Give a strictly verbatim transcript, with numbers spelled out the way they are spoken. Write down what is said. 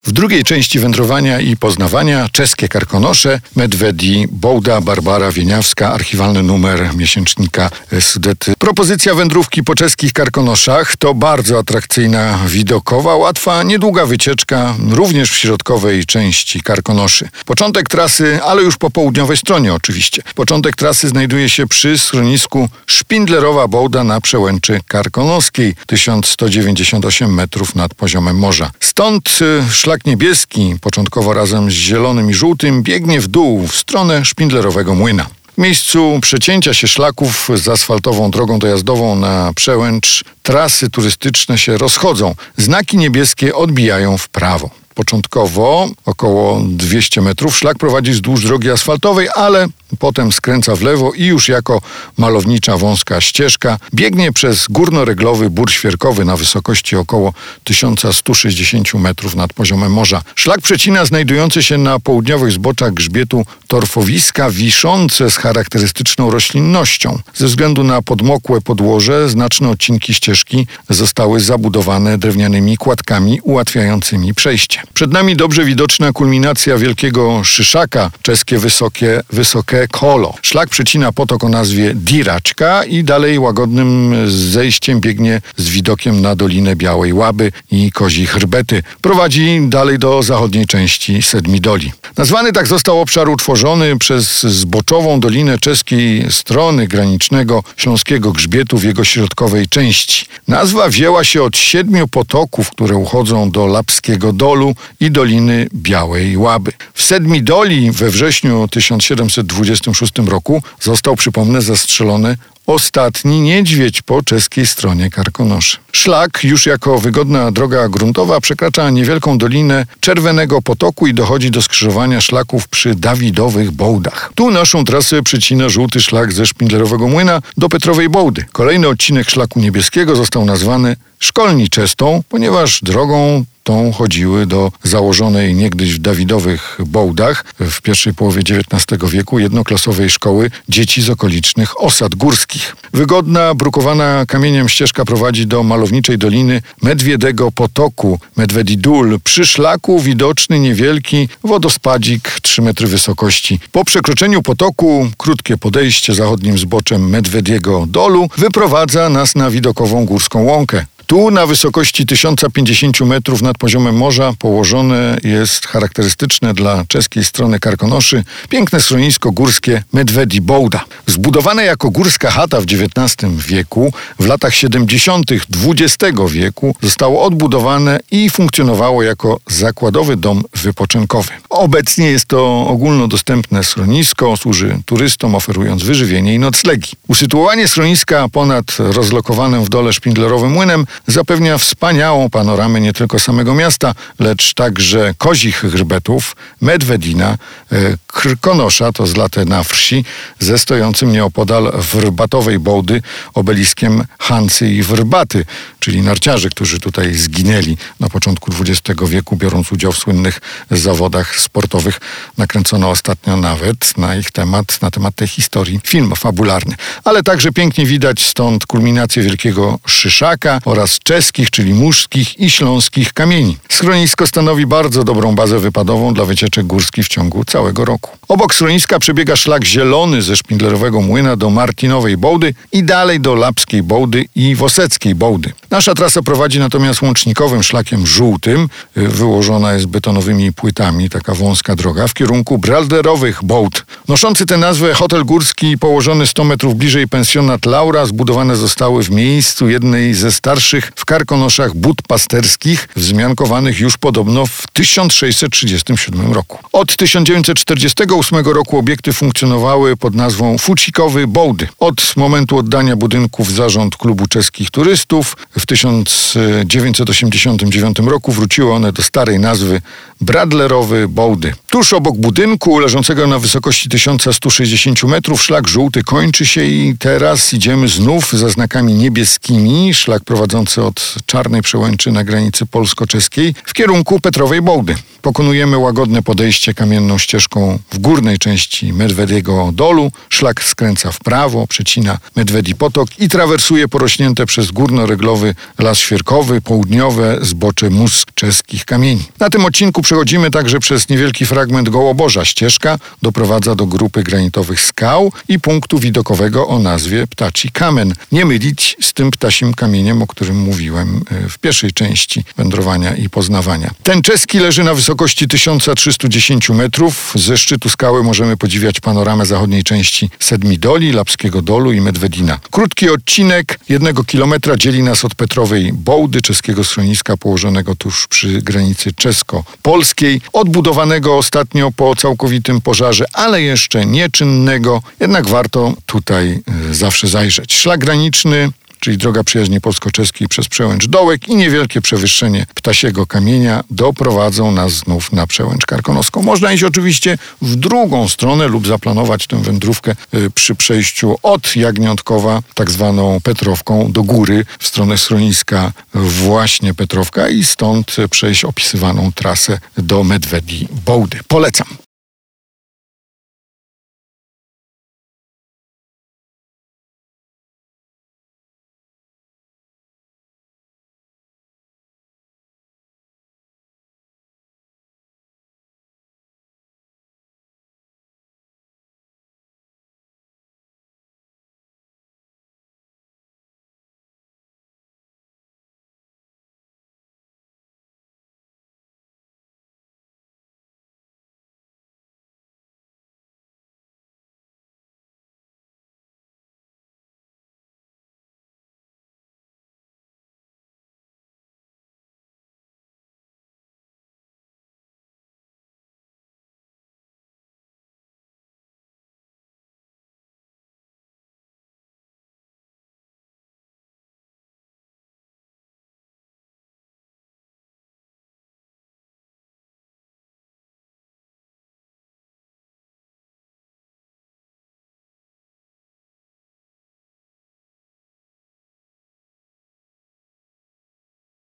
W drugiej części wędrowania i poznawania czeskie Karkonosze, Medvedi Bouda, Barbara Wieniawska, archiwalny numer miesięcznika Sudety. Propozycja wędrówki po czeskich Karkonoszach to bardzo atrakcyjna, widokowa, łatwa, niedługa wycieczka, również w środkowej części Karkonoszy. Początek trasy, ale już po południowej stronie oczywiście. Początek trasy znajduje się przy schronisku Szpindlerowa Bouda na przełęczy Karkonoskiej, tysiąc sto dziewięćdziesiąt osiem metrów nad poziomem morza. Stąd szlak niebieski, początkowo razem z zielonym i żółtym, biegnie w dół w stronę Szpindlerowego Młyna. W miejscu przecięcia się szlaków z asfaltową drogą dojazdową na przełęcz trasy turystyczne się rozchodzą. Znaki niebieskie odbijają w prawo. Początkowo około dwieście metrów szlak prowadzi wzdłuż drogi asfaltowej, ale potem skręca w lewo i już jako malownicza wąska ścieżka biegnie przez górnoreglowy bór świerkowy na wysokości około tysiąc sto sześćdziesiąt metrów nad poziomem morza. Szlak przecina znajdujące się na południowych zboczach grzbietu torfowiska wiszące z charakterystyczną roślinnością. Ze względu na podmokłe podłoże znaczne odcinki ścieżki zostały zabudowane drewnianymi kładkami ułatwiającymi przejście. Przed nami dobrze widoczna kulminacja Wielkiego Szyszaka, czeskie wysokie, wysokie Kolo. Szlak przecina potok o nazwie Diraczka i dalej łagodnym zejściem biegnie z widokiem na Dolinę Białej Łaby i Kozi Chrbety. Prowadzi dalej do zachodniej części Sedmidoli. Nazwany tak został obszar utworzony przez zboczową dolinę czeskiej strony granicznego Śląskiego Grzbietu w jego środkowej części. Nazwa wzięła się od siedmiu potoków, które uchodzą do Lapskiego Dolu i Doliny Białej Łaby. W Sedmidoli we wrześniu tysiąc siedemset dwudziestym szóstym roku został, przypomnę, zastrzelony ostatni niedźwiedź po czeskiej stronie Karkonoszy. Szlak już jako wygodna droga gruntowa przekracza niewielką dolinę Czerwonego Potoku i dochodzi do skrzyżowania szlaków przy Dawidowych Bołdach. Tu naszą trasę przecina żółty szlak ze Szpindlerowego Młyna do Petrowej Bołdy. Kolejny odcinek szlaku niebieskiego został nazwany Szkolniczestą, ponieważ drogą tą chodziły do założonej niegdyś w Dawidowych Bołdach w pierwszej połowie dziewiętnastego wieku jednoklasowej szkoły dzieci z okolicznych osad górskich. Wygodna, brukowana kamieniem ścieżka prowadzi do malowniczej doliny Medwiedego Potoku, Medvedi Dól. Przy szlaku widoczny niewielki wodospadzik trzy metry wysokości. Po przekroczeniu potoku krótkie podejście zachodnim zboczem Medwediego Dolu wyprowadza nas na widokową górską łąkę. Tu na wysokości tysiąc pięćdziesiąt metrów nad poziomem morza położone jest charakterystyczne dla czeskiej strony Karkonoszy piękne schronisko górskie Medvedi Bołda. Zbudowane jako górska chata w dziewiętnastym wieku, w latach siedemdziesiątych dwudziestego wieku zostało odbudowane i funkcjonowało jako zakładowy dom wypoczynkowy. Obecnie jest to ogólnodostępne schronisko, służy turystom, oferując wyżywienie i noclegi. Usytuowanie schroniska ponad rozlokowanym w dole Szpindlerowym Młynem zapewnia wspaniałą panoramę nie tylko samego miasta, lecz także Kozich Chrbetów, Medvedina, Krkonosza, to zlate na wsi, ze stojącym nieopodal Wrbatowej Bołdy obeliskiem Hancy i Wrbaty, czyli narciarzy, którzy tutaj zginęli na początku dwudziestego wieku, biorąc udział w słynnych zawodach sportowych. Nakręcono ostatnio nawet na ich temat, na temat tej historii film fabularny. Ale także pięknie widać stąd kulminację Wielkiego Szyszaka oraz czeskich, czyli muszkich i śląskich kamieni. Schronisko stanowi bardzo dobrą bazę wypadową dla wycieczek górskich w ciągu całego roku. Obok schroniska przebiega szlak zielony ze Szpindlerowego Młyna do Martinowej Bołdy i dalej do Lapskiej Bołdy i Woseckiej Bołdy. Nasza trasa prowadzi natomiast łącznikowym szlakiem żółtym, wyłożona jest betonowymi płytami, taka wąska droga, w kierunku Bralderowych Bołd. Noszący tę nazwę hotel górski położony sto metrów bliżej pensjonat Laura zbudowane zostały w miejscu jednej ze starszych w Karkonoszach bud pasterskich, wzmiankowanych już podobno w tysiąc sześćset trzydziestym siódmym roku. Od tysiąc dziewięćset czterdziestego ósmego roku obiekty funkcjonowały pod nazwą Fucikowy Bołdy. Od momentu oddania budynków w zarząd klubu czeskich turystów w tysiąc dziewięćset osiemdziesiątym dziewiątym roku wróciły one do starej nazwy Bradlerowy Bołdy. Tuż obok budynku, leżącego na wysokości tysiąc sto sześćdziesiąt metrów, szlak żółty kończy się i teraz idziemy znów za znakami niebieskimi. Szlak prowadzący od Czarnej Przełęczy na granicy polsko-czeskiej w kierunku Petrowej Bołdy. Pokonujemy łagodne podejście kamienną ścieżką w górnej części Medwediego Dolu. Szlak skręca w prawo, przecina Medwedi Potok i trawersuje porośnięte przez górnoreglowy las świerkowy, południowe zbocze Musk czeskich kamieni. Na tym odcinku przechodzimy także przez niewielki fragment Gołoborza. Ścieżka doprowadza do grupy granitowych skał i punktu widokowego o nazwie Ptaci Kamen. Nie mylić z tym ptasim kamieniem, o którym mówiłem w pierwszej części wędrowania i poznawania. Ten czeski leży na wysokości tysiąc trzysta dziesięć metrów. Ze szczytu skały możemy podziwiać panoramę zachodniej części Sedmidoli, Lapskiego Dolu i Medvedina. Krótki odcinek jednego kilometra dzieli nas od Petrowej Bołdy, czeskiego schroniska położonego tuż przy granicy czesko-polskiej, odbudowanego ostatnio po całkowitym pożarze, ale jeszcze nieczynnego. Jednak warto tutaj zawsze zajrzeć. Szlak graniczny, czyli droga przyjaźni polsko-czeskiej przez przełęcz Dołek i niewielkie przewyższenie Ptasiego Kamienia doprowadzą nas znów na przełęcz karkonoską. Można iść oczywiście w drugą stronę lub zaplanować tę wędrówkę przy przejściu od Jagniątkowa, tak zwaną Petrowką, do góry w stronę schroniska właśnie Petrowka i stąd przejść opisywaną trasę do Medwedi Bołdy. Polecam.